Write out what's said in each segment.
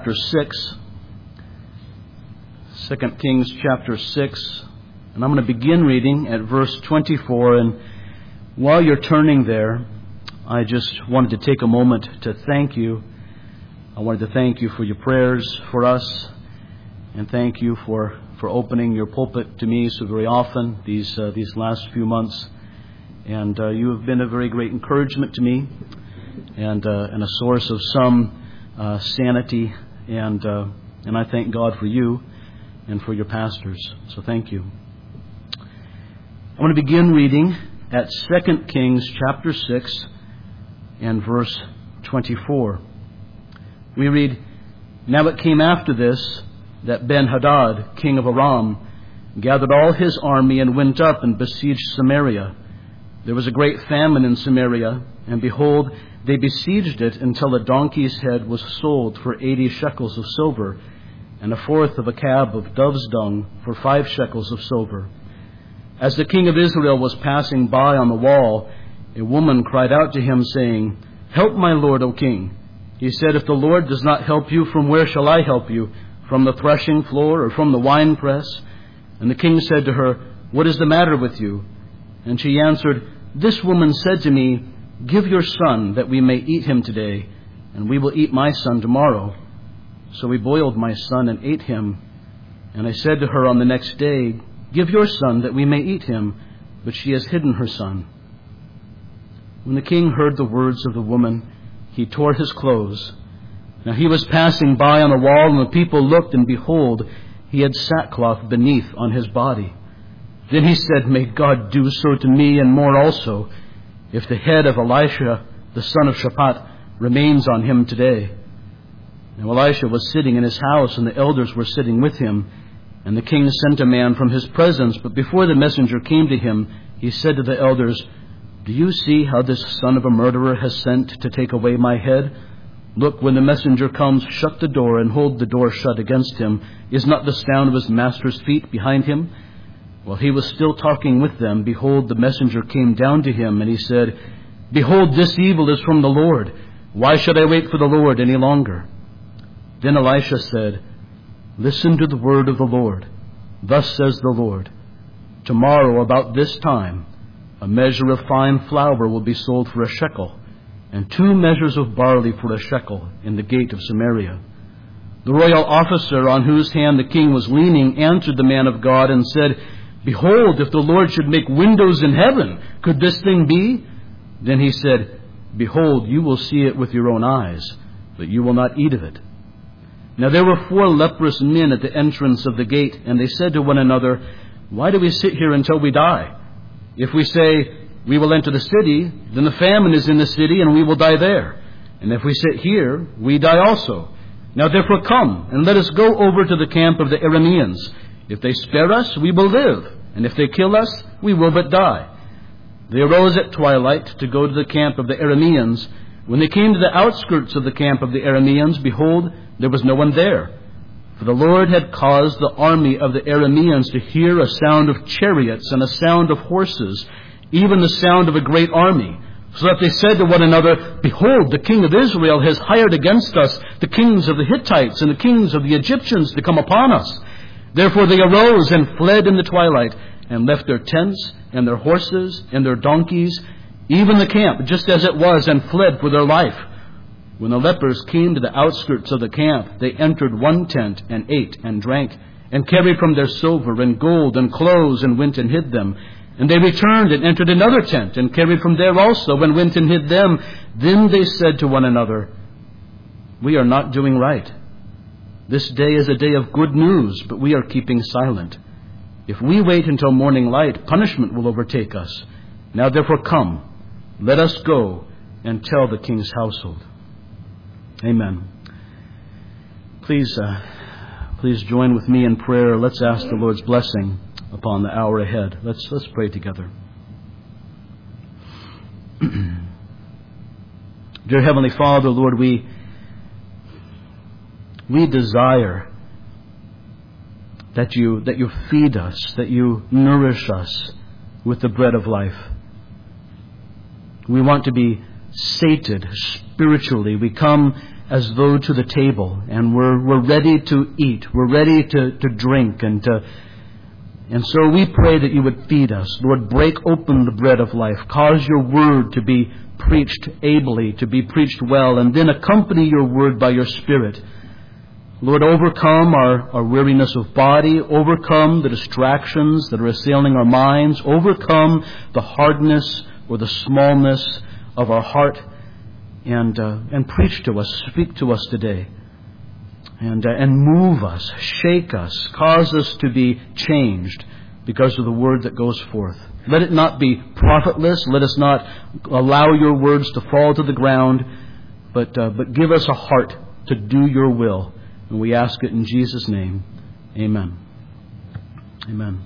chapter 6. 2 Kings chapter 6. And I'm going to begin reading at verse 24. And while you're turning there, I just wanted to take a moment to thank you. I wanted to thank you for your prayers for us, and thank you for opening your pulpit to me so very often these last few months. And you have been a very great encouragement to me, and a source of some sanity. And I thank God for you and for your pastors. So thank you. I want to begin reading at 2 Kings chapter 6 and verse 24. We read, "Now it came after this that Ben-Hadad, king of Aram, gathered all his army and went up and besieged Samaria. There was a great famine in Samaria, and behold, they besieged it until a donkey's head was sold for 80 shekels of silver, and a fourth of a cab of dove's dung for 5 shekels of silver. As the king of Israel was passing by on the wall, a woman cried out to him, saying, 'Help my lord, O king.' He said, 'If the Lord does not help you, from where shall I help you? From the threshing floor or from the winepress?' And the king said to her, 'What is the matter with you?' And she answered, 'This woman said to me, Give your son that we may eat him today, and we will eat my son tomorrow. So we boiled my son and ate him. And I said to her on the next day, Give your son that we may eat him, but she has hidden her son.' When the king heard the words of the woman, he tore his clothes. Now he was passing by on the wall, and the people looked, and behold, he had sackcloth beneath on his body. Then he said, 'May God do so to me and more also, if the head of Elisha, the son of Shaphat, remains on him today.' Now Elisha was sitting in his house, and the elders were sitting with him. And the king sent a man from his presence, but before the messenger came to him, he said to the elders, 'Do you see how this son of a murderer has sent to take away my head? Look, when the messenger comes, shut the door and hold the door shut against him. Is not the sound of his master's feet behind him?' While he was still talking with them, behold, the messenger came down to him, and he said, 'Behold, this evil is from the Lord. Why should I wait for the Lord any longer?' Then Elisha said, 'Listen to the word of the Lord. Thus says the Lord, tomorrow about this time, a measure of fine flour will be sold for a shekel, and 2 measures of barley for a shekel in the gate of Samaria.' The royal officer on whose hand the king was leaning answered the man of God and said, 'Behold, if the Lord should make windows in heaven, could this thing be?' Then he said, 'Behold, you will see it with your own eyes, but you will not eat of it.' Now there were 4 leprous men at the entrance of the gate, and they said to one another, 'Why do we sit here until we die? If we say, we will enter the city, then the famine is in the city, and we will die there. And if we sit here, we die also. Now therefore come, and let us go over to the camp of the Arameans. If they spare us, we will live, and if they kill us, we will but die.' They arose at twilight to go to the camp of the Arameans. When they came to the outskirts of the camp of the Arameans, behold, there was no one there. For the Lord had caused the army of the Arameans to hear a sound of chariots and a sound of horses, even the sound of a great army. So that they said to one another, 'Behold, the king of Israel has hired against us the kings of the Hittites and the kings of the Egyptians to come upon us.' Therefore they arose and fled in the twilight, and left their tents and their horses and their donkeys, even the camp, just as it was, and fled for their life. When the lepers came to the outskirts of the camp, they entered one tent and ate and drank, and carried from their silver and gold and clothes, and went and hid them. And they returned and entered another tent, and carried from there also, and went and hid them. Then they said to one another, 'We are not doing right. This day is a day of good news, but we are keeping silent. If we wait until morning light, punishment will overtake us. Now therefore come, let us go and tell the king's household.'" Amen. Please join with me in prayer. Let's ask the Lord's blessing upon the hour ahead. Let's pray together. Dear Heavenly Father, Lord, we desire that you feed us, that you nourish us with the bread of life. We want to be sated spiritually. We come as though to the table, and we're ready to eat. We're ready to drink, and so we pray that you would feed us. Lord, break open the bread of life. Cause your word to be preached ably, to be preached well, and then accompany your word by your Spirit. Lord, overcome our weariness of body, overcome the distractions that are assailing our minds, overcome the hardness or the smallness of our heart, and preach to us, speak to us today, and move us, shake us, cause us to be changed because of the word that goes forth. Let it not be profitless. Let us not allow your words to fall to the ground, but give us a heart to do your will. And we ask it in Jesus' name. Amen. Amen.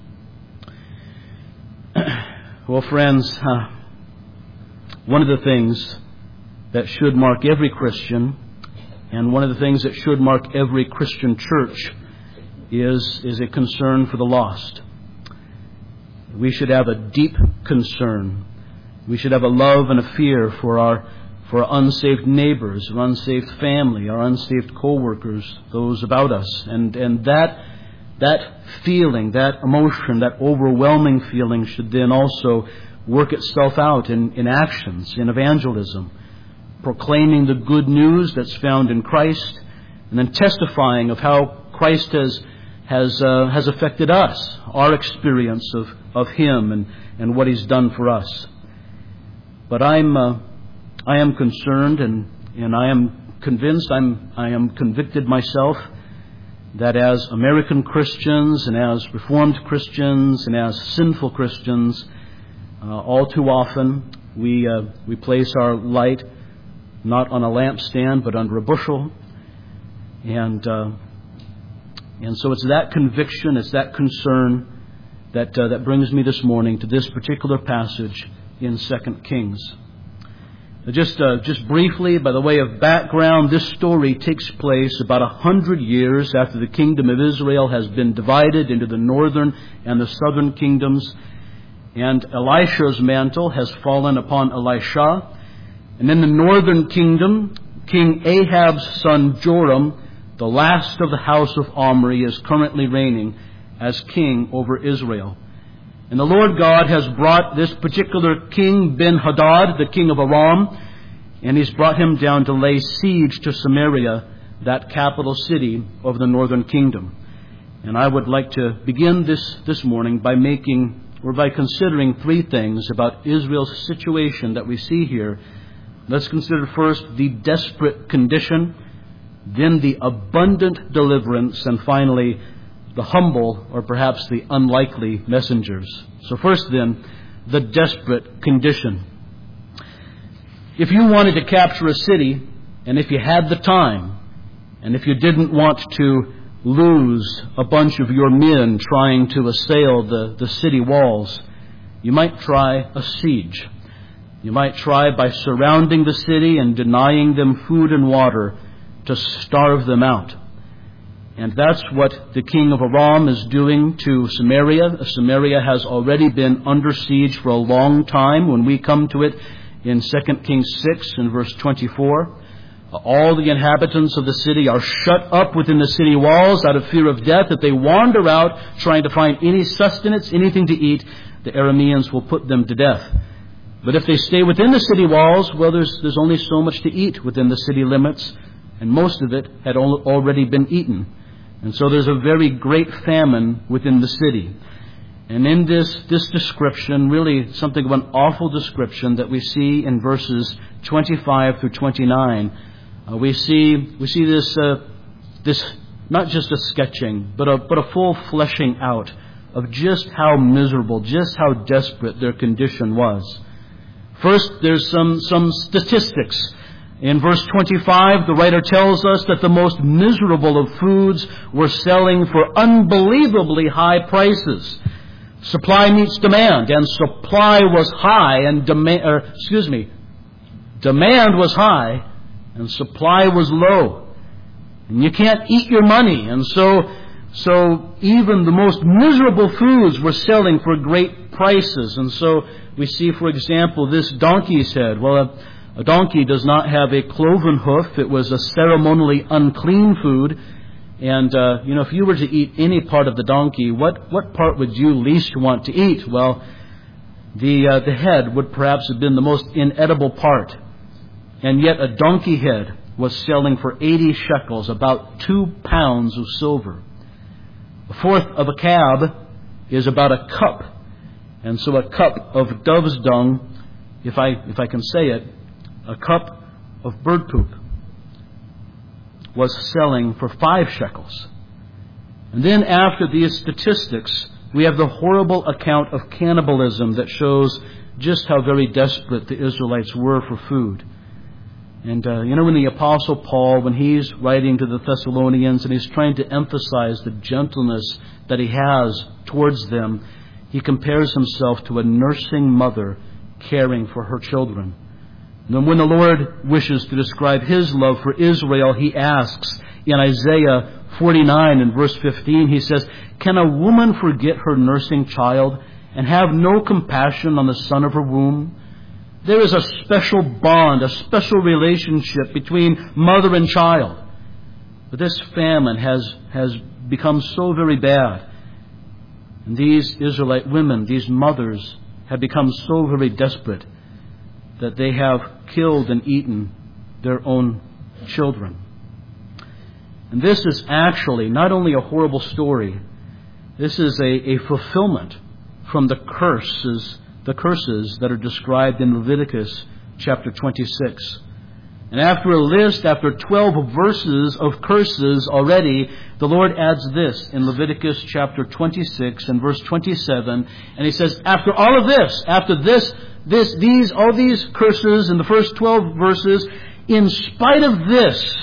Well, friends, one of the things that should mark every Christian, and one of the things that should mark every Christian church, is a concern for the lost. We should have a deep concern. We should have a love and a fear for our unsaved neighbors, our unsaved family, our unsaved co-workers, those about us. And that feeling, that emotion, that overwhelming feeling should then also work itself out in actions, in evangelism, proclaiming the good news that's found in Christ, and then testifying of how Christ has affected us, our experience of Him and what He's done for us. But I am concerned and I am convinced, I am convicted myself that as American Christians and as Reformed Christians and as sinful Christians, all too often we place our light not on a lampstand but under a bushel, and so it's that conviction, it's that concern that brings me this morning to this particular passage in 2 Kings. Just briefly, by the way of background, this story takes place about 100 years after the kingdom of Israel has been divided into the northern and the southern kingdoms, and Elisha's mantle has fallen upon Elisha. And in the northern kingdom, King Ahab's son Joram, the last of the house of Omri, is currently reigning as king over Israel. And the Lord God has brought this particular king, Ben-Hadad, the king of Aram, and He's brought him down to lay siege to Samaria, that capital city of the northern kingdom. And I would like to begin this morning by considering three things about Israel's situation that we see here. Let's consider first the desperate condition, then the abundant deliverance, and finally the humble or perhaps the unlikely messengers. So first then, the desperate condition. If you wanted to capture a city, and if you had the time, and if you didn't want to lose a bunch of your men trying to assail the city walls, you might try a siege. You might try by surrounding the city and denying them food and water to starve them out. And that's what the king of Aram is doing to Samaria. Samaria has already been under siege for a long time. When we come to it in 2 Kings 6 and verse 24, all the inhabitants of the city are shut up within the city walls out of fear of death. If they wander out trying to find any sustenance, anything to eat, the Arameans will put them to death. But if they stay within the city walls, well, there's only so much to eat within the city limits, and most of it had already been eaten. And so there's a very great famine within the city. And in this description, really something of an awful description that we see in verses 25 through 29, we see this not just a sketching, but a full fleshing out of just how miserable, just how desperate their condition was. First, there's some statistics. In verse 25, the writer tells us that the most miserable of foods were selling for unbelievably high prices. Supply meets demand, and supply was high, and demand was high, and supply was low. And you can't eat your money, and so even the most miserable foods were selling for great prices. And so we see, for example, this donkey's head. Well, A donkey does not have a cloven hoof. It was a ceremonially unclean food. And, if you were to eat any part of the donkey, what part would you least want to eat? Well, the head would perhaps have been the most inedible part. And yet a donkey head was selling for 80 shekels, about 2 pounds of silver. A fourth of a cab is about a cup. And so a cup of dove's dung, if I can say it, a cup of bird poop, was selling for 5 shekels. And then after these statistics, we have the horrible account of cannibalism that shows just how very desperate the Israelites were for food. And, when the Apostle Paul, when he's writing to the Thessalonians and he's trying to emphasize the gentleness that he has towards them, he compares himself to a nursing mother caring for her children. And then when the Lord wishes to describe His love for Israel, He asks in Isaiah 49 and verse 15, He says, "Can a woman forget her nursing child and have no compassion on the son of her womb?" There is a special bond, a special relationship between mother and child. But this famine has become so very bad. And these Israelite women, these mothers, have become so very desperate that they have killed and eaten their own children. And this is actually not only a horrible story, this is a fulfillment from the curses that are described in Leviticus chapter 26. And after a list, after 12 verses of curses already, the Lord adds this in Leviticus chapter 26 and verse 27. And He says, after all of this, after all these curses in the first 12 verses, in spite of this,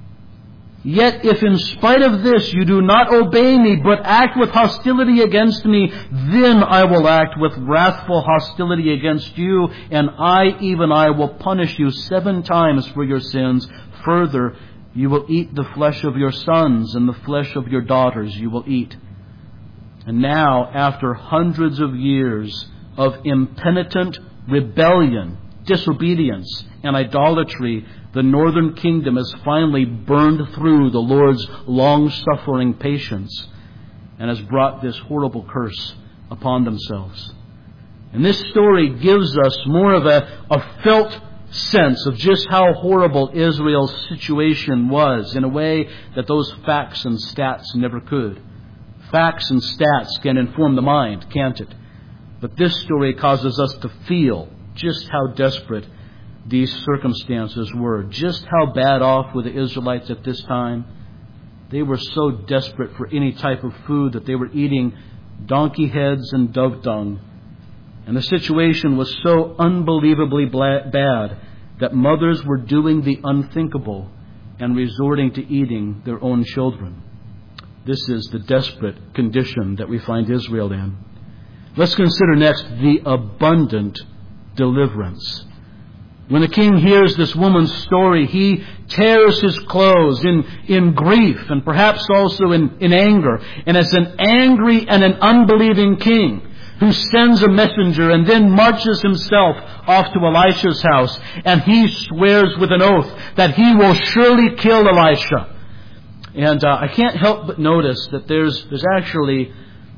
yet if in spite of this you do not obey me, but act with hostility against me, then I will act with wrathful hostility against you, and I will punish you 7 times for your sins. Further, you will eat the flesh of your sons, and the flesh of your daughters you will eat. And now, after hundreds of years of impenitent rebellion, disobedience, and idolatry, the northern kingdom has finally burned through the Lord's long-suffering patience and has brought this horrible curse upon themselves. And this story gives us more of a felt sense of just how horrible Israel's situation was in a way that those facts and stats never could. Facts and stats can inform the mind, can't it? But this story causes us to feel just how desperate these circumstances were. Just how bad off were the Israelites at this time? They were so desperate for any type of food that they were eating donkey heads and dove dung. And the situation was so unbelievably bad that mothers were doing the unthinkable and resorting to eating their own children. This is the desperate condition that we find Israel in. Let's consider next the abundant deliverance. When the king hears this woman's story, he tears his clothes in grief and perhaps also in anger. And it's an angry and an unbelieving king who sends a messenger and then marches himself off to Elisha's house. And he swears with an oath that he will surely kill Elisha. And I can't help but notice that there's actually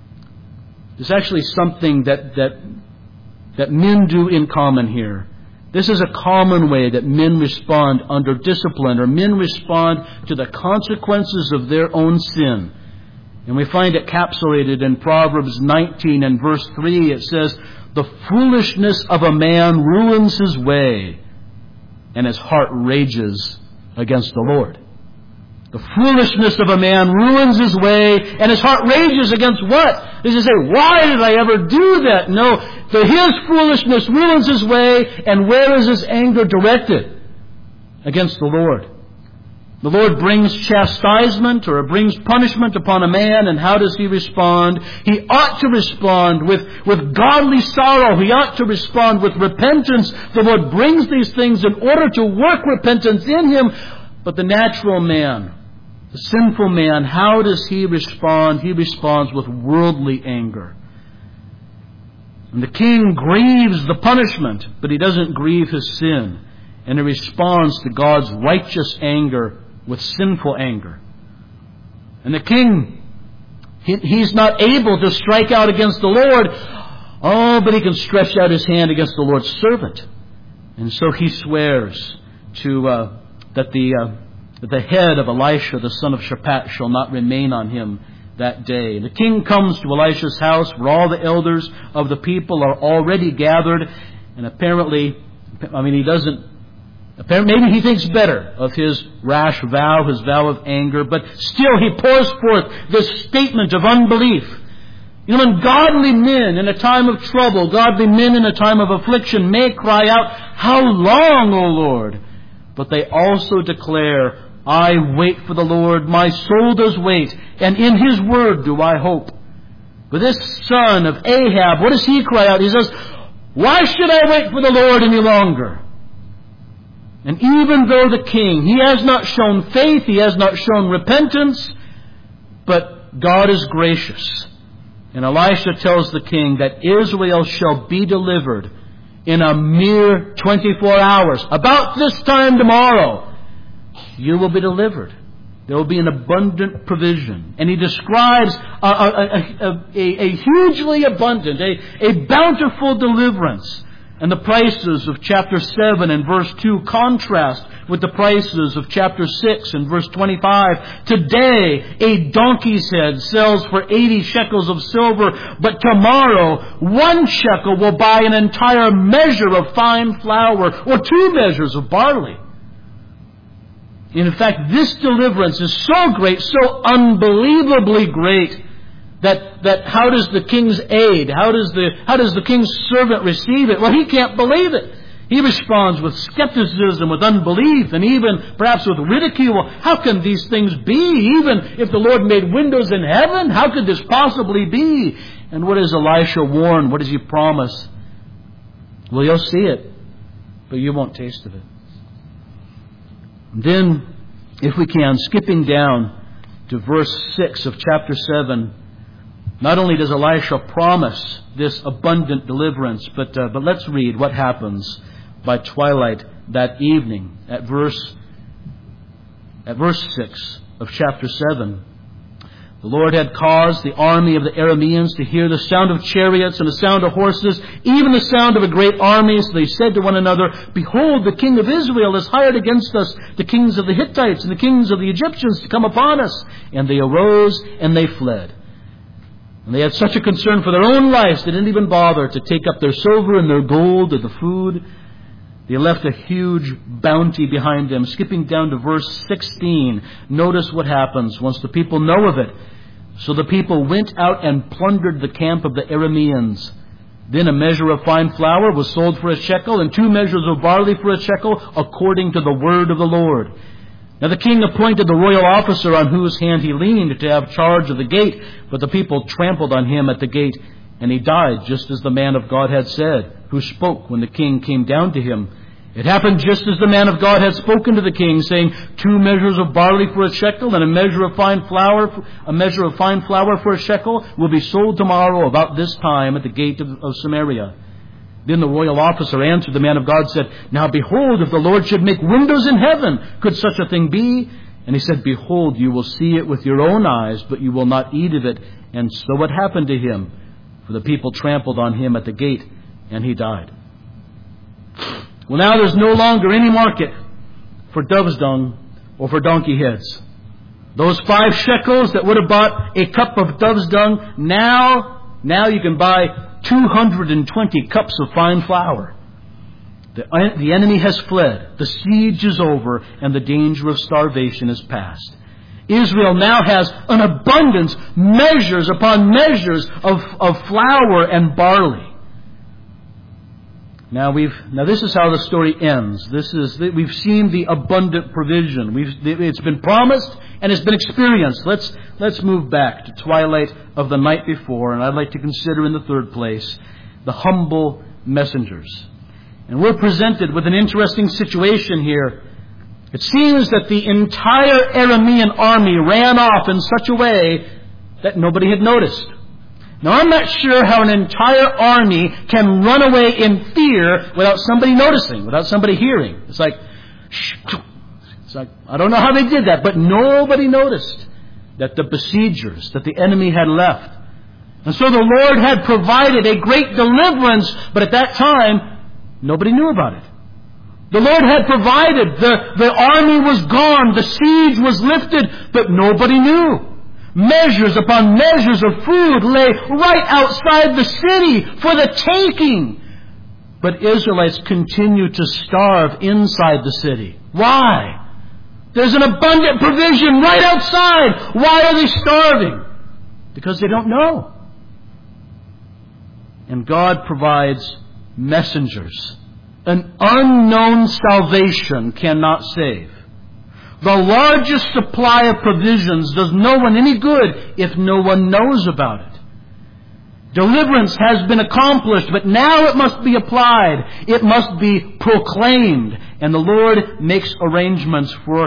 something that men do in common here. This is a common way that men respond under discipline, or men respond to the consequences of their own sin. And we find it capsulated in Proverbs 19 and verse 3. It says, "The foolishness of a man ruins his way, and his heart rages against the Lord." The foolishness of a man ruins his way, and his heart rages against what? Does he say, why did I ever do that? No, his foolishness ruins his way, and where is his anger directed? Against the Lord. The Lord brings chastisement or brings punishment upon a man, and how does he respond? He ought to respond with godly sorrow. He ought to respond with repentance. The Lord brings these things in order to work repentance in him. But the natural man, the sinful man, how does he respond? He responds with worldly anger. And the king grieves the punishment, but he doesn't grieve his sin. And he responds to God's righteous anger with sinful anger. And the king, he's not able to strike out against the Lord. Oh, but he can stretch out his hand against the Lord's servant. And so he swears that the head of Elisha, the son of Shaphat, shall not remain on him that day. The king comes to Elisha's house where all the elders of the people are already gathered. And apparently, maybe he thinks better of his rash vow, his vow of anger, but still he pours forth this statement of unbelief. You know, when godly men in a time of trouble, godly men in a time of affliction may cry out, "How long, O Lord?" But they also declare, "I wait for the Lord, my soul does wait, and in His word do I hope." But this son of Ahab, what does he cry out? He says, "Why should I wait for the Lord any longer?" And even though the king, he has not shown faith, he has not shown repentance, but God is gracious. And Elisha tells the king that Israel shall be delivered in a mere 24 hours. About this time tomorrow, you will be delivered. There will be an abundant provision. And he describes a hugely abundant, a bountiful deliverance. And the prices of chapter 7 and verse 2 contrast with the prices of chapter 6 and verse 25. Today, a donkey's head sells for 80 shekels of silver, but tomorrow, 1 shekel will buy an entire measure of fine flour or 2 measures of barley. And in fact, this deliverance is so great, so unbelievably great, that how does the king's aide, how does the king's servant receive it? Well, he can't believe it. He responds with skepticism, with unbelief, and even perhaps with ridicule. How can these things be? Even if the Lord made windows in heaven, how could this possibly be? And what does Elisha warn? What does he promise? Well, you'll see it, but you won't taste of it. Then, if we can, skipping down to verse 6 of chapter 7, not only does Elisha promise this abundant deliverance, but let's read what happens by twilight that evening at verse 6 of chapter 7. The Lord had caused the army of the Arameans to hear the sound of chariots and the sound of horses, even the sound of a great army. So they said to one another, "Behold, the king of Israel has hired against us the kings of the Hittites and the kings of the Egyptians to come upon us." And they arose and they fled. And they had such a concern for their own lives, they didn't even bother to take up their silver and their gold or the food. They left a huge bounty behind them. Skipping down to verse 16, notice what happens once the people know of it. So the people went out and plundered the camp of the Arameans. Then a measure of fine flour was sold for 1 shekel, and 2 measures of barley for 1 shekel, according to the word of the Lord. Now the king appointed the royal officer on whose hand he leaned to have charge of the gate, but the people trampled on him at the gate, and he died just as the man of God had said, who spoke when the king came down to him. It happened just as the man of God had spoken to the king, saying, 2 measures of barley for 1 shekel, and a measure of fine flour for 1 shekel will be sold tomorrow about this time at the gate of Samaria. Then the royal officer answered the man of God, said, "Now behold, if the Lord should make windows in heaven, could such a thing be?" And he said, "Behold, you will see it with your own eyes, but you will not eat of it." And so it happened to him, for the people trampled on him at the gate, and he died. Well, now there's no longer any market for dove's dung or for donkey heads. Those 5 shekels that would have bought a cup of dove's dung, now you can buy 220 cups of fine flour. The enemy has fled, the siege is over, and the danger of starvation is past. Israel now has an abundance, measures upon measures of flour and barley. Now this is how the story ends. We've seen the abundant provision. It's been promised and it's been experienced. Let's move back to twilight of the night before, and I'd like to consider in the third place the humble messengers. And we're presented with an interesting situation here. It seems that the entire Aramean army ran off in such a way that nobody had noticed. Now, I'm not sure how an entire army can run away in fear without somebody noticing, without somebody hearing. It's like, I don't know how they did that, but nobody noticed that the besiegers, that the enemy had left. And so the Lord had provided a great deliverance, but at that time, nobody knew about it. The Lord had provided. The army was gone. The siege was lifted, but nobody knew. Measures upon measures of food lay right outside the city for the taking. But Israelites continued to starve inside the city. Why? There's an abundant provision right outside. Why are they starving? Because they don't know. And God provides messengers. An unknown salvation cannot save. The largest supply of provisions does no one any good if no one knows about it. Deliverance has been accomplished, but now it must be applied. It must be proclaimed. And the Lord makes arrangements for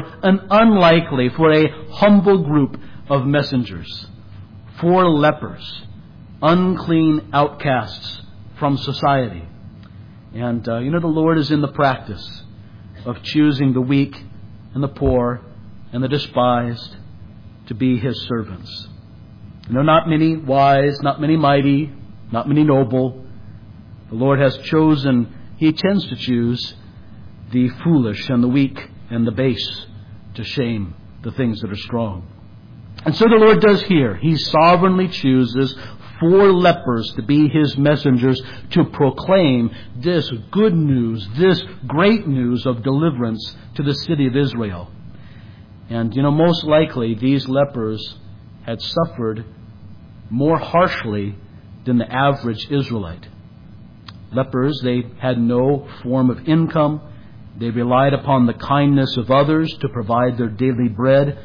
a humble group of messengers. 4 lepers, unclean outcasts from society. And the Lord is in the practice of choosing the weak and the poor and the despised to be His servants. Not many wise, not many mighty, not many noble. The Lord has chosen, He tends to choose the foolish and the weak and the base to shame the things that are strong. And so the Lord does here. He sovereignly chooses 4 lepers to be His messengers to proclaim this good news, this great news of deliverance to the city of Israel. And, most likely these lepers had suffered more harshly than the average Israelite. Lepers, they had no form of income. They relied upon the kindness of others to provide their daily bread.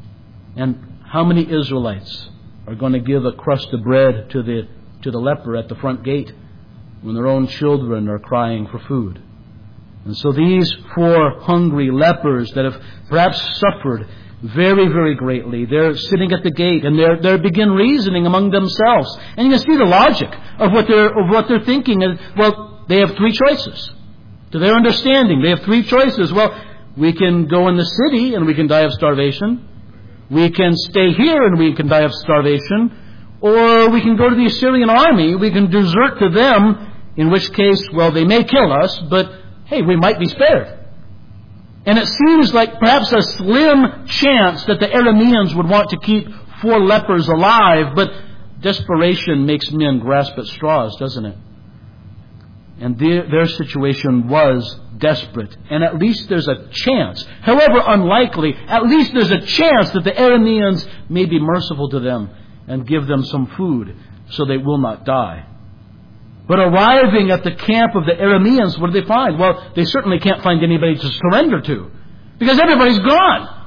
And how many Israelites are going to give a crust of bread to the leper at the front gate when their own children are crying for food? And so these 4 hungry lepers that have perhaps suffered very, very greatly, they're sitting at the gate and they begin reasoning among themselves. And you can see the logic of what they're thinking. And, well, they have 3 choices. To their understanding, they have 3 choices. Well, we can go in the city and we can die of starvation. We can stay here and we can die of starvation. Or we can go to the Assyrian army. We can desert to them, in which case, well, they may kill us, but hey, we might be spared. And it seems like perhaps a slim chance that the Arameans would want to keep 4 lepers alive, but desperation makes men grasp at straws, doesn't it? And their situation was desperate. And at least there's a chance, however unlikely, at least there's a chance that the Arameans may be merciful to them and give them some food so they will not die. But arriving at the camp of the Arameans, what do they find? Well, they certainly can't find anybody to surrender to, because everybody's gone.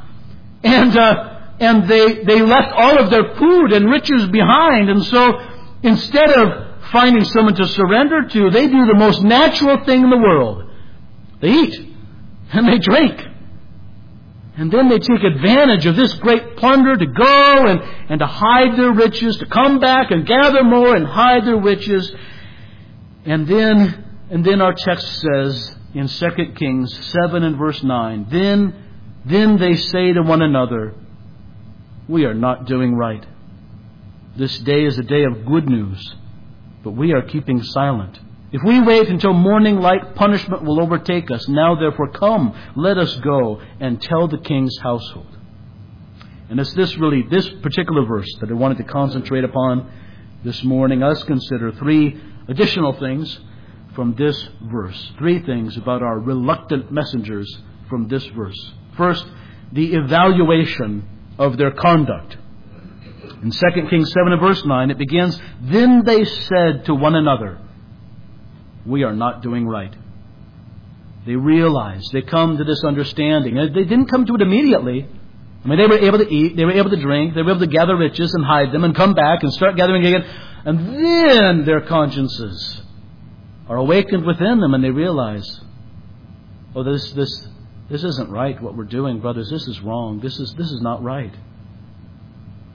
And they left all of their food and riches behind. And so instead of finding someone to surrender to, they do the most natural thing in the world. They eat and they drink. And then they take advantage of this great plunder to go and to hide their riches, to come back and gather more and hide their riches. And then our text says in 2 Kings 7 and verse 9, Then they say to one another, we are not doing right. This day is a day of good news, but we are keeping silent. If we wait until morning light, punishment will overtake us. Now therefore come, let us go and tell the king's household. And it's this particular verse that I wanted to concentrate upon this morning. Let's consider 3 additional things from this verse. 3 things about our reluctant messengers from this verse. First, the evaluation of their conduct. In 2 Kings 7 and verse 9, it begins, Then they said to one another, we are not doing right. They realize, they come to this understanding. They didn't come to it immediately. I mean, they were able to eat, they were able to drink, they were able to gather riches and hide them and come back and start gathering again. And then their consciences are awakened within them and they realize, oh, this isn't right what we're doing, brothers. This is wrong. This is not right.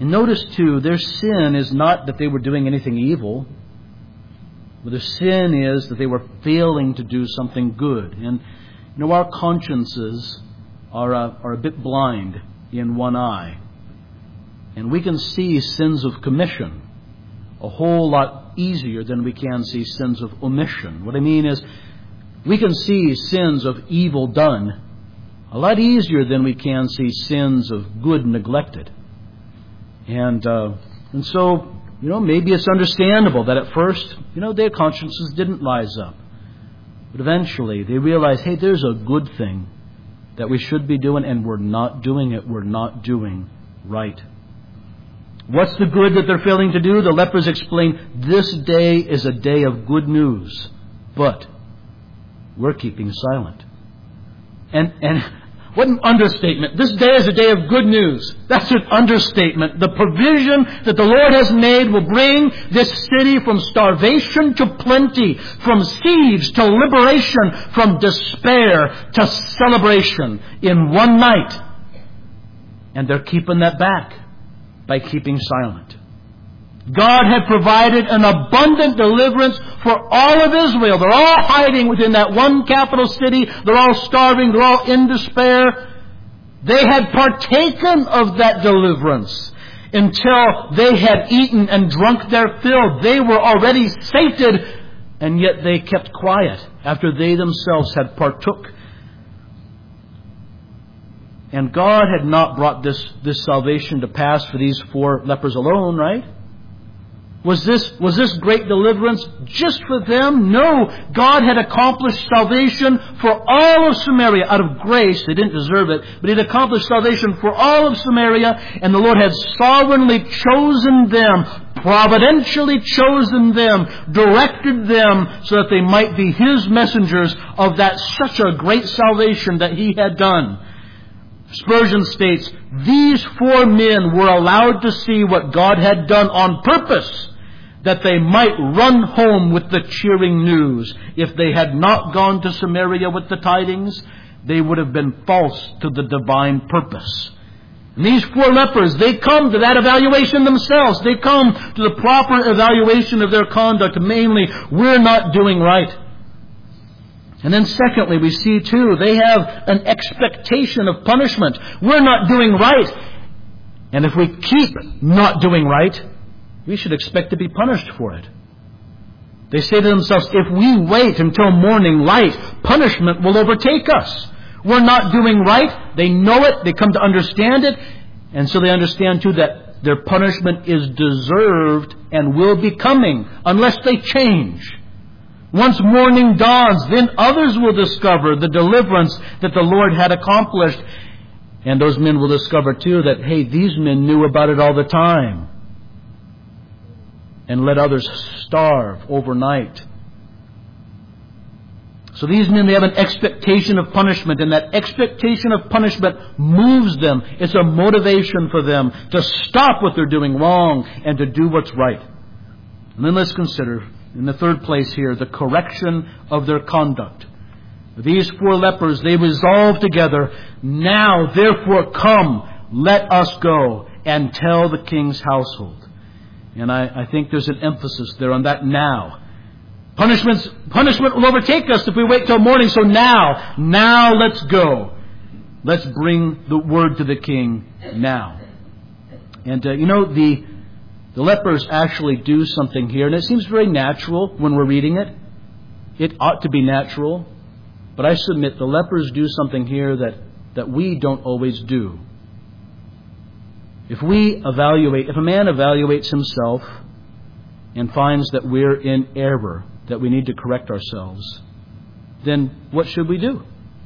And notice too, their sin is not that they were doing anything evil, but their sin is that they were failing to do something good. And our consciences are a bit blind in one eye. And we can see sins of commission a whole lot easier than we can see sins of omission. What I mean is, we can see sins of evil done a lot easier than we can see sins of good neglected. And so, maybe it's understandable that at first, their consciences didn't rise up. But eventually they realize, hey, there's a good thing that we should be doing, and we're not doing it. We're not doing right. What's the good that they're failing to do? The lepers explain, this day is a day of good news, but we're keeping silent. And what an understatement. This day is a day of good news. That's an understatement. The provision that the Lord has made will bring this city from starvation to plenty, from siege to liberation, from despair to celebration in one night. And they're keeping that back by keeping silent. God had provided an abundant deliverance for all of Israel. They're all hiding within that one capital city. They're all starving. They're all in despair. They had partaken of that deliverance until they had eaten and drunk their fill. They were already sated, and yet they kept quiet after they themselves had partook. And God had not brought this salvation to pass for these 4 lepers alone, right? Was this great deliverance just for them? No. God had accomplished salvation for all of Samaria out of grace. They didn't deserve it, but He had accomplished salvation for all of Samaria, and the Lord had sovereignly chosen them, providentially chosen them, directed them so that they might be His messengers of that such a great salvation that He had done. Spurgeon states, these 4 men were allowed to see what God had done on purpose, that they might run home with the cheering news. If they had not gone to Samaria with the tidings, they would have been false to the divine purpose. And these 4 lepers, they come to that evaluation themselves. They come to the proper evaluation of their conduct. Mainly, we're not doing right. And then secondly, we see too, they have an expectation of punishment. We're not doing right. And if we keep not doing right, we should expect to be punished for it. They say to themselves, if we wait until morning light, punishment will overtake us. We're not doing right. They know it. They come to understand it. And so they understand too that their punishment is deserved and will be coming unless they change. Once morning dawns, then others will discover the deliverance that the Lord had accomplished. And those men will discover too that, hey, these men knew about it all the time. And let others starve overnight. So these men, they have an expectation of punishment, and that expectation of punishment moves them. It's a motivation for them to stop what they're doing wrong and to do what's right. And then let's consider, in the third place here, the correction of their conduct. These 4 lepers, they resolve together, now therefore come, let us go and tell the king's household. And I think there's an emphasis there on that now. Punishment will overtake us if we wait till morning. So now let's go. Let's bring the word to the king now. And the lepers actually do something here, and it seems very natural when we're reading it. It ought to be natural, but I submit the lepers do something here that we don't always do. If a man evaluates himself and finds that we're in error, that we need to correct ourselves, then what should we do?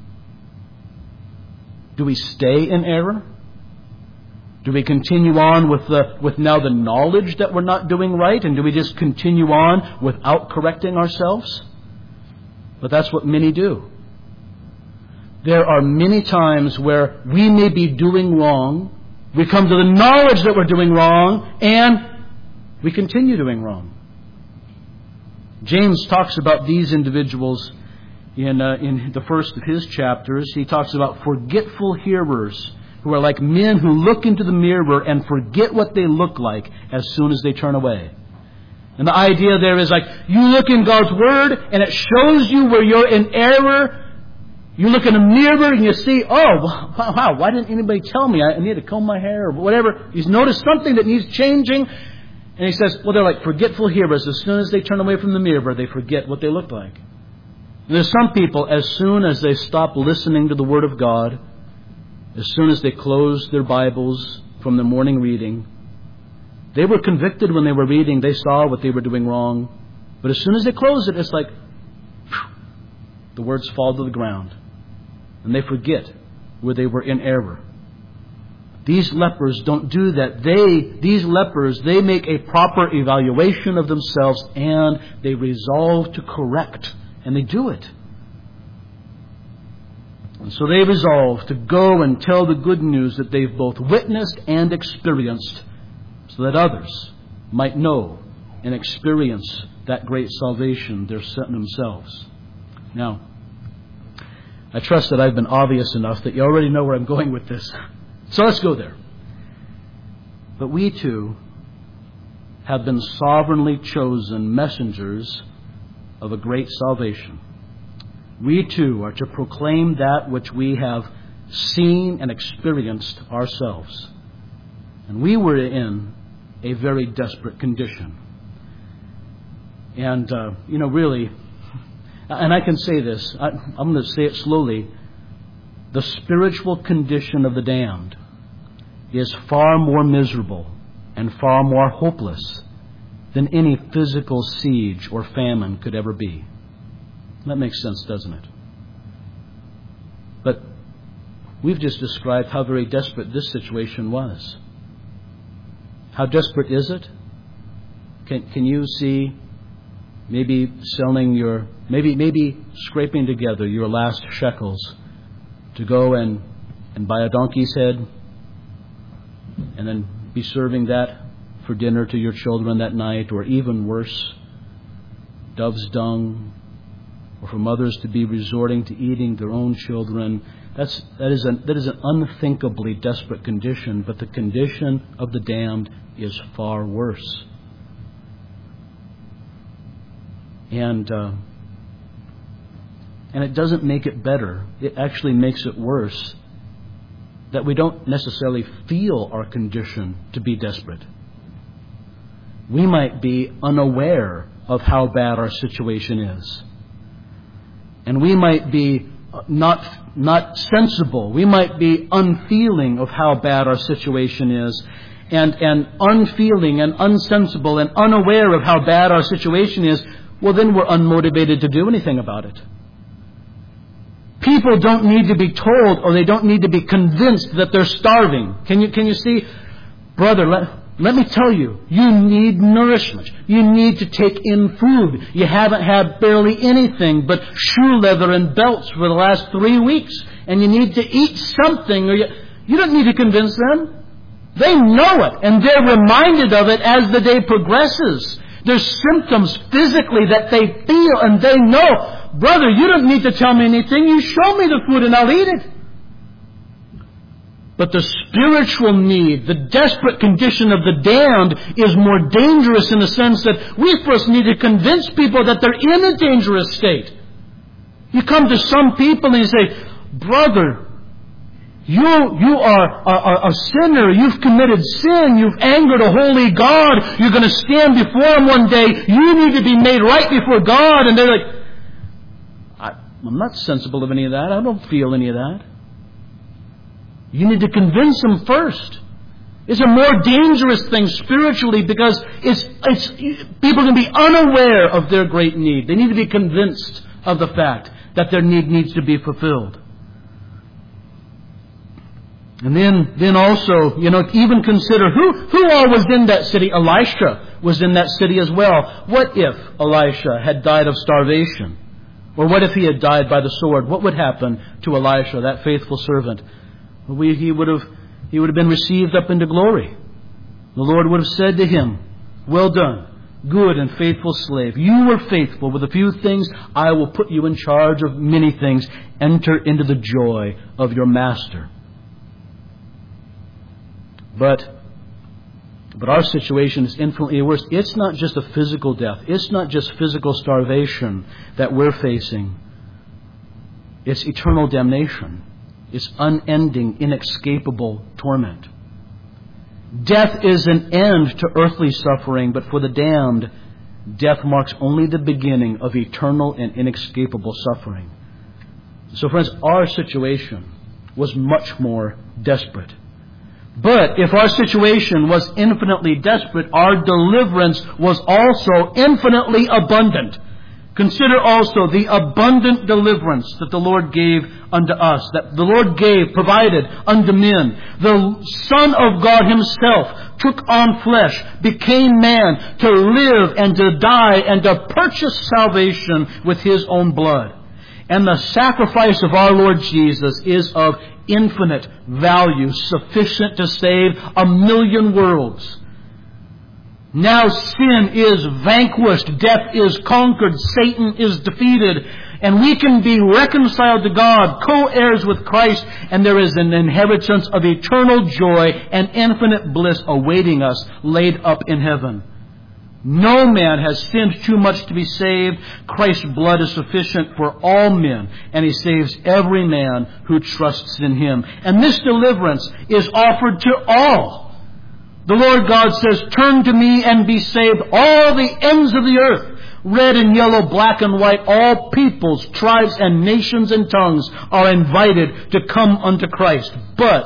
Do we stay in error? Do we continue on with now the knowledge that we're not doing right? And do we just continue on without correcting ourselves? But that's what many do. There are many times where we may be doing wrong. We come to the knowledge that we're doing wrong, and we continue doing wrong. James talks about these individuals in the first of his chapters. He talks about forgetful hearers who are like men who look into the mirror and forget what they look like as soon as they turn away. And the idea there is like, you look in God's Word and it shows you where you're in error. You look in a mirror and you see, oh, wow, why didn't anybody tell me? I need to comb my hair or whatever. He's noticed something that needs changing. And he says, well, they're like forgetful hearers. As soon as they turn away from the mirror, they forget what they look like. And there's some people, as soon as they stop listening to the Word of God, as soon as they close their Bibles from the morning reading, they were convicted when they were reading. They saw what they were doing wrong. But as soon as they close it, it's like, whew, the words fall to the ground. And they forget where they were in error. These lepers don't do that. These lepers, they make a proper evaluation of themselves and they resolve to correct. And they do it. And so they resolve to go and tell the good news that they've both witnessed and experienced, so that others might know and experience that great salvation they're setting themselves. Now, I trust that I've been obvious enough that you already know where I'm going with this. So let's go there. But we too have been sovereignly chosen messengers of a great salvation. We too are to proclaim that which we have seen and experienced ourselves. And we were in a very desperate condition. And, really, and I can say this, I'm going to say it slowly, the spiritual condition of the damned is far more miserable and far more hopeless than any physical siege or famine could ever be. That makes sense, doesn't it? But we've just described how very desperate this situation was. How desperate is it? Can you see maybe selling your, maybe scraping together your last shekels to go and buy a donkey's head and then be serving that for dinner to your children that night, or even worse, dove's dung, or for mothers to be resorting to eating their own children? That is an unthinkably desperate condition, but the condition of the damned is far worse. And it doesn't make it better. It actually makes it worse that we don't necessarily feel our condition to be desperate. We might be unaware of how bad our situation is. And we might be not sensible. We might be unfeeling of how bad our situation is. And unfeeling and unsensible and unaware of how bad our situation is, well, then we're unmotivated to do anything about it. People don't need to be told, or they don't need to be convinced that they're starving. Can you see? Brother, let me tell you, you need nourishment. You need to take in food. You haven't had barely anything but shoe leather and belts for the last 3 weeks. And you need to eat something, or you don't need to convince them. They know it, and they're reminded of it as the day progresses. There's symptoms physically that they feel, and they know, brother, you don't need to tell me anything. You show me the food and I'll eat it. But the spiritual need, the desperate condition of the damned, is more dangerous in the sense that we first need to convince people that they're in a dangerous state. You come to some people and you say, brother, you are a sinner. You've committed sin. You've angered a holy God. You're going to stand before Him one day. You need to be made right before God. And they're like, I'm not sensible of any of that. I don't feel any of that. You need to convince them first. It's a more dangerous thing spiritually, because it's people can be unaware of their great need. They need to be convinced of the fact that their need needs to be fulfilled. And then also, even consider who all was in that city. Elisha was in that city as well. What if Elisha had died of starvation? Or what if he had died by the sword? What would happen to Elisha, that faithful servant? He would have been received up into glory. The Lord would have said to him, well done, good and faithful slave. You were faithful with a few things. I will put you in charge of many things. Enter into the joy of your master. But our situation is infinitely worse. It's not just a physical death. It's not just physical starvation that we're facing. It's eternal damnation. It's unending, inescapable torment. Death is an end to earthly suffering, but for the damned, death marks only the beginning of eternal and inescapable suffering. So friends, our situation was much more desperate. But if our situation was infinitely desperate, our deliverance was also infinitely abundant. Consider also the abundant deliverance that the Lord gave unto us, that the Lord provided unto men. The Son of God Himself took on flesh, became man to live and to die and to purchase salvation with His own blood. And the sacrifice of our Lord Jesus is of infinite value, sufficient to save 1,000,000 worlds. Now sin is vanquished, death is conquered, Satan is defeated, and we can be reconciled to God, co-heirs with Christ, and there is an inheritance of eternal joy and infinite bliss awaiting us, laid up in heaven. No man has sinned too much to be saved. Christ's blood is sufficient for all men, and He saves every man who trusts in Him. And this deliverance is offered to all. The Lord God says, "Turn to me and be saved, all the ends of the earth." Red and yellow, black and white, all peoples, tribes and nations and tongues are invited to come unto Christ. But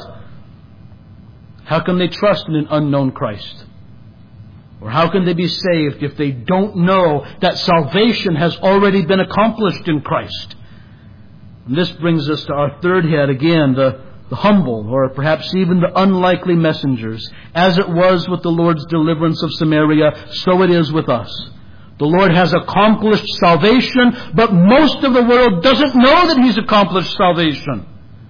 how can they trust in an unknown Christ? Or how can they be saved if they don't know that salvation has already been accomplished in Christ? And this brings us to our third head again, the humble, or perhaps even the unlikely messengers. As it was with the Lord's deliverance of Samaria, so it is with us. The Lord has accomplished salvation, but most of the world doesn't know that He's accomplished salvation.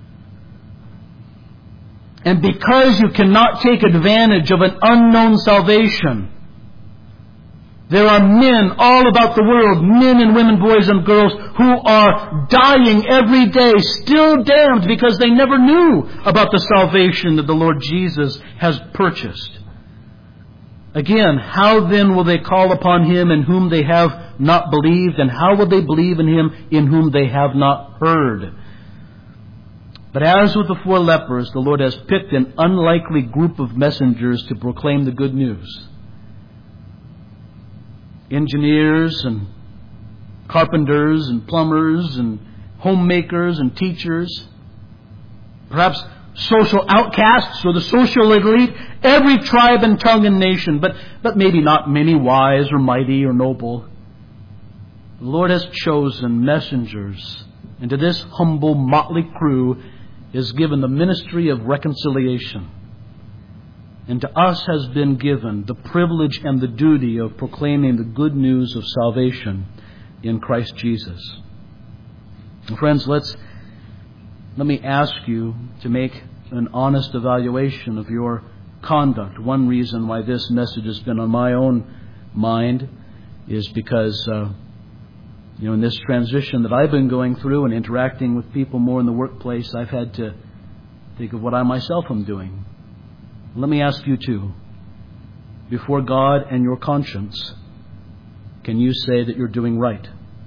And because you cannot take advantage of an unknown salvation, there are men all about the world, men and women, boys and girls, who are dying every day, still damned because they never knew about the salvation that the Lord Jesus has purchased. Again, how then will they call upon Him in whom they have not believed? And how will they believe in Him in whom they have not heard? But as with the 4 lepers, the Lord has picked an unlikely group of messengers to proclaim the good news. Engineers and carpenters and plumbers and homemakers and teachers, perhaps social outcasts or the social elite, every tribe and tongue and nation, but maybe not many wise or mighty or noble. The Lord has chosen messengers, and to this humble motley crew is given the ministry of reconciliation. And to us has been given the privilege and the duty of proclaiming the good news of salvation in Christ Jesus. And friends, let me ask you to make an honest evaluation of your conduct. One reason why this message has been on my own mind is because, in this transition that I've been going through and interacting with people more in the workplace, I've had to think of what I myself am doing. Let me ask you too, before God and your conscience, can you say that you're doing right?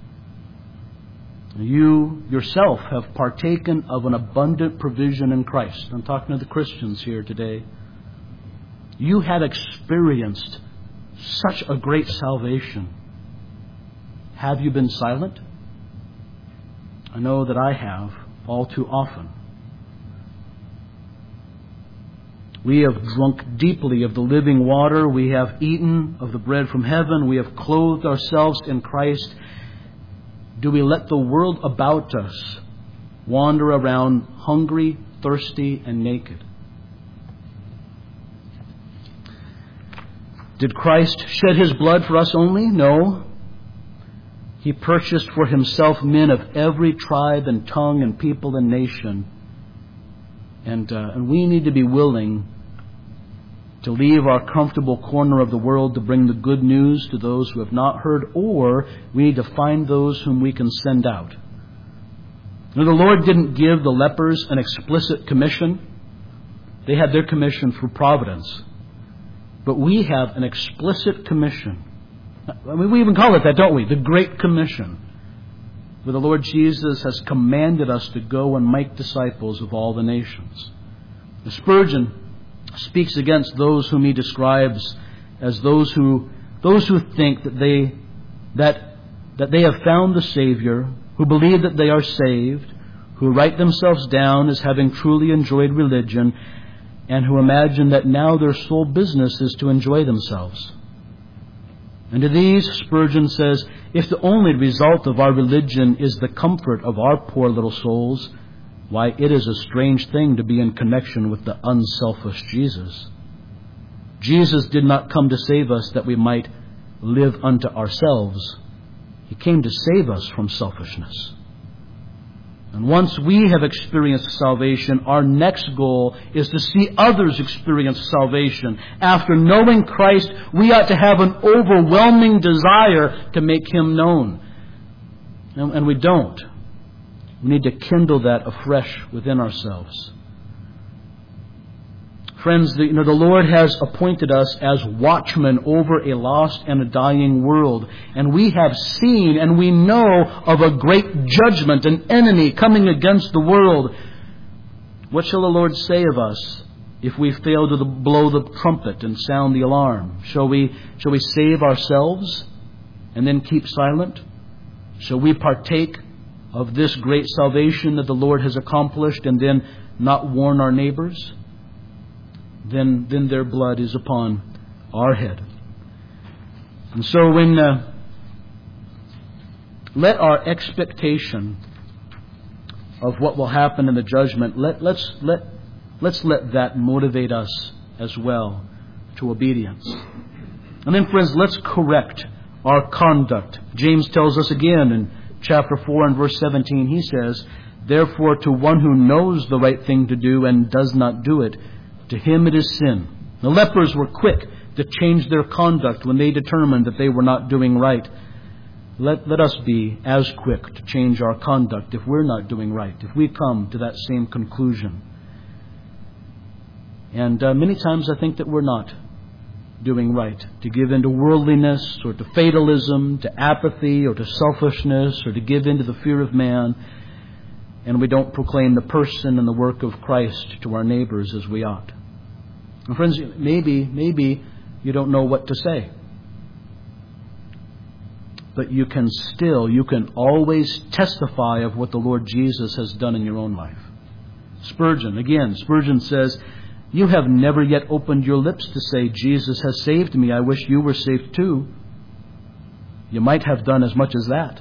You yourself have partaken of an abundant provision in Christ. I'm talking to the Christians here today. You have experienced such a great salvation. Have you been silent? I know that I have all too often. We have drunk deeply of the living water. We have eaten of the bread from heaven. We have clothed ourselves in Christ. Do we let the world about us wander around hungry, thirsty, and naked? Did Christ shed His blood for us only? No. He purchased for Himself men of every tribe and tongue and people and nation. And we need to be willing to leave our comfortable corner of the world to bring the good news to those who have not heard, or we need to find those whom we can send out. Now, the Lord didn't give the lepers an explicit commission. They had their commission through providence. But we have an explicit commission. I mean, we even call it that, don't we? The Great Commission, where the Lord Jesus has commanded us to go and make disciples of all the nations. Spurgeon speaks against those whom he describes as those who think that they have found the Savior, who believe that they are saved, who write themselves down as having truly enjoyed religion, and who imagine that now their sole business is to enjoy themselves. And to these, Spurgeon says, if the only result of our religion is the comfort of our poor little souls, why, it is a strange thing to be in connection with the unselfish Jesus. Jesus did not come to save us that we might live unto ourselves. He came to save us from selfishness. And once we have experienced salvation, our next goal is to see others experience salvation. After knowing Christ, we ought to have an overwhelming desire to make Him known. And we don't. We need to kindle that afresh within ourselves. Friends, the Lord has appointed us as watchmen over a lost and a dying world. And we have seen and we know of a great judgment, an enemy coming against the world. What shall the Lord say of us if we fail to blow the trumpet and sound the alarm? Shall we save ourselves and then keep silent? Shall we partake of this great salvation that the Lord has accomplished and then not warn our neighbors? Then their blood is upon our head. And so let our expectation of what will happen in the judgment, let's let that motivate us as well to obedience. And then, friends, let's correct our conduct. James tells us again in chapter 4 and verse 17, he says, therefore to one who knows the right thing to do and does not do it, to him it is sin. The lepers were quick to change their conduct when they determined that they were not doing right. Let us be as quick to change our conduct if we're not doing right, if we come to that same conclusion. And many times I think that we're not doing right, to give in to worldliness or to fatalism, to apathy or to selfishness or to give in to the fear of man, and we don't proclaim the person and the work of Christ to our neighbors as we ought. And friends, maybe you don't know what to say. But you can always testify of what the Lord Jesus has done in your own life. Spurgeon says, you have never yet opened your lips to say, Jesus has saved me, I wish you were saved too. You might have done as much as that.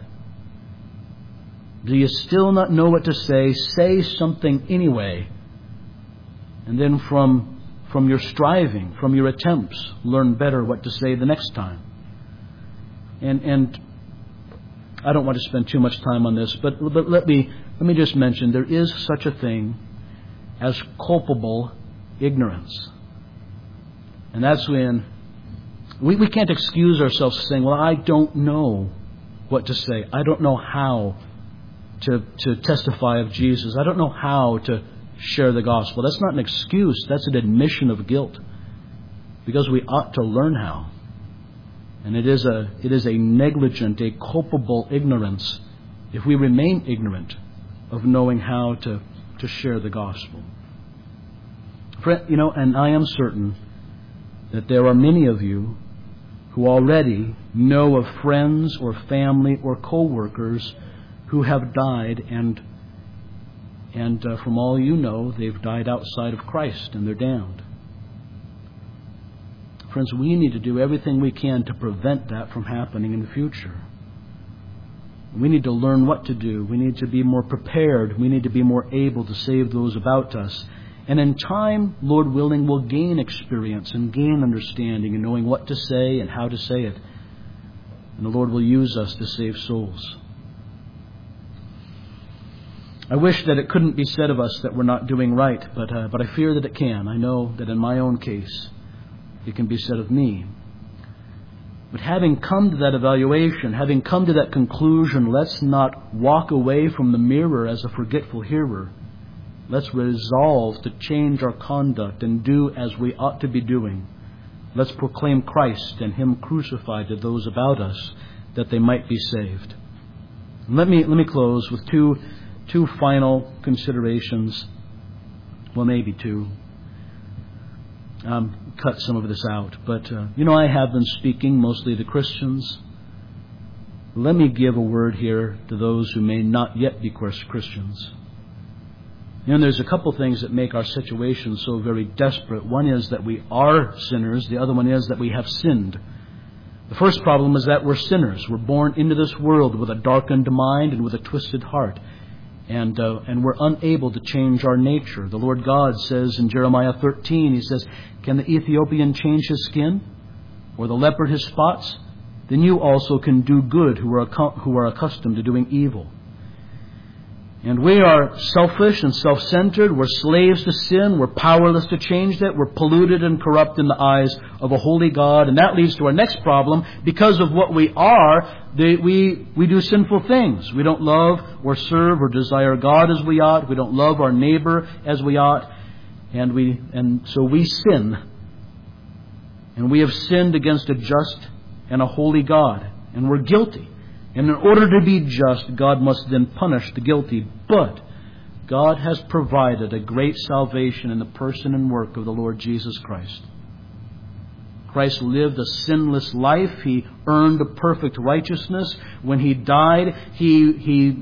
Do you still not know what to say? Say something anyway. And then from your striving, from your attempts, learn better what to say the next time. And I don't want to spend too much time on this, but let me just mention, there is such a thing as culpable ignorance. And that's when we can't excuse ourselves saying, well, I don't know what to say. I don't know how to testify of Jesus. I don't know how to share the gospel. That's not an excuse. That's an admission of guilt. Because we ought to learn how. And it is a negligent, a culpable ignorance if we remain ignorant of knowing how to share the gospel. And I am certain that there are many of you who already know of friends or family or co-workers who have died, and from all you know, they've died outside of Christ and they're damned. Friends, we need to do everything we can to prevent that from happening in the future. We need to learn what to do. We need to be more prepared. We need to be more able to save those about us. And in time, Lord willing, we'll gain experience and gain understanding and knowing what to say and how to say it. And the Lord will use us to save souls. I wish that it couldn't be said of us that we're not doing right, but I fear that it can. I know that in my own case, it can be said of me. But having come to that evaluation, having come to that conclusion, let's not walk away from the mirror as a forgetful hearer. Let's resolve to change our conduct and do as we ought to be doing. Let's proclaim Christ and Him crucified to those about us, that they might be saved. Let me close with two final considerations. Well, maybe two. Cut some of this out. But, I have been speaking mostly to Christians. Let me give a word here to those who may not yet be Christians. There's a couple things that make our situation so very desperate. One is that we are sinners. The other one is that we have sinned. The first problem is that we're sinners. We're born into this world with a darkened mind and with a twisted heart. And we're unable to change our nature. The Lord God says in Jeremiah 13, He says, "Can the Ethiopian change his skin? Or the leopard his spots? Then you also can do good who are accustomed to doing evil." And we are selfish and self-centered. We're slaves to sin. We're powerless to change that. We're polluted and corrupt in the eyes of a holy God. And that leads to our next problem. Because of what we are, we do sinful things. We don't love or serve or desire God as we ought. We don't love our neighbor as we ought. And so we sin. And we have sinned against a just and a holy God. And we're guilty. And in order to be just, God must then punish the guilty. But God has provided a great salvation in the person and work of the Lord Jesus Christ. Christ lived a sinless life. He earned a perfect righteousness. When He died, He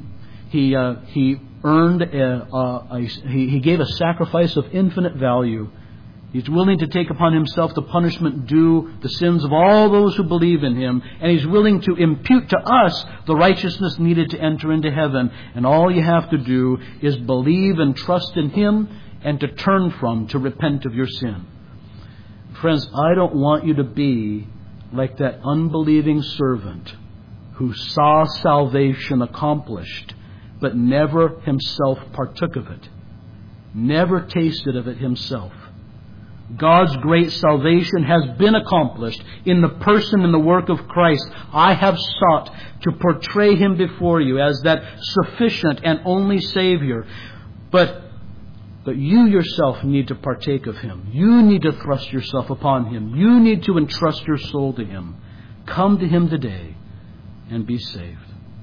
gave a sacrifice of infinite value. He's willing to take upon Himself the punishment due the sins of all those who believe in Him. And He's willing to impute to us the righteousness needed to enter into heaven. And all you have to do is believe and trust in Him and to turn from, to repent of your sin. Friends, I don't want you to be like that unbelieving servant who saw salvation accomplished, but never himself partook of it. Never tasted of it himself. God's great salvation has been accomplished in the person and the work of Christ. I have sought to portray Him before you as that sufficient and only Savior. But you yourself need to partake of Him. You need to thrust yourself upon Him. You need to entrust your soul to Him. Come to Him today and be saved.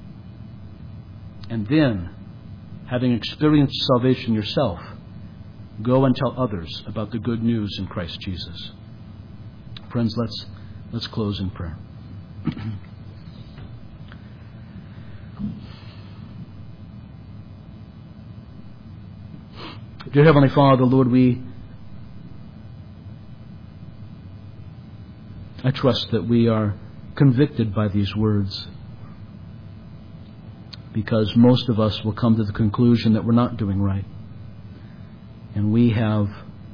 And then, having experienced salvation yourself, go and tell others about the good news in Christ Jesus. Friends, let's close in prayer. Dear Heavenly Father, Lord, I trust that we are convicted by these words, because most of us will come to the conclusion that we're not doing right. And we have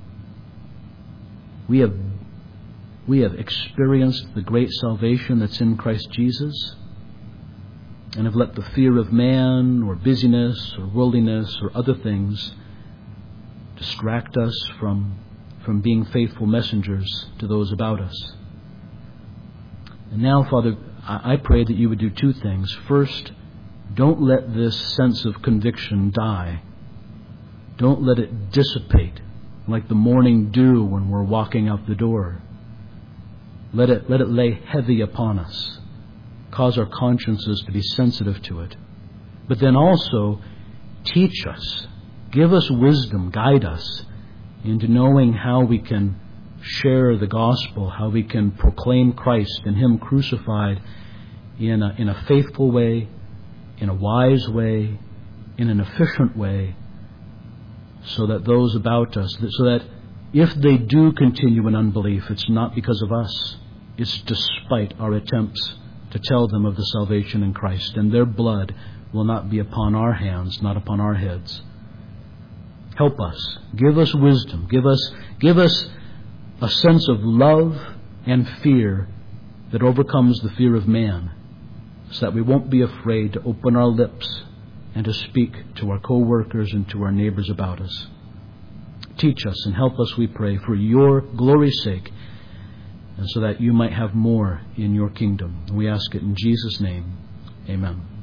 experienced the great salvation that's in Christ Jesus, and have let the fear of man or busyness or worldliness or other things distract us from being faithful messengers to those about us. And now, Father, I pray that you would do two things. First, don't let this sense of conviction die. Don't let it dissipate like the morning dew when we're walking out the door. Let it lay heavy upon us. Cause our consciences to be sensitive to it. But then also, teach us. Give us wisdom. Guide us into knowing how we can share the gospel, how we can proclaim Christ and Him crucified in a faithful way, in a wise way, in an efficient way, so that those about us, so that if they do continue in unbelief, it's not because of us. It's despite our attempts to tell them of the salvation in Christ. And their blood will not be upon our hands, not upon our heads. Help us. Give us wisdom. Give us a sense of love and fear that overcomes the fear of man, so that we won't be afraid to open our lips and to speak to our co-workers and to our neighbors about us. Teach us and help us, we pray, for your glory's sake, and so that you might have more in your kingdom. We ask it in Jesus' name. Amen.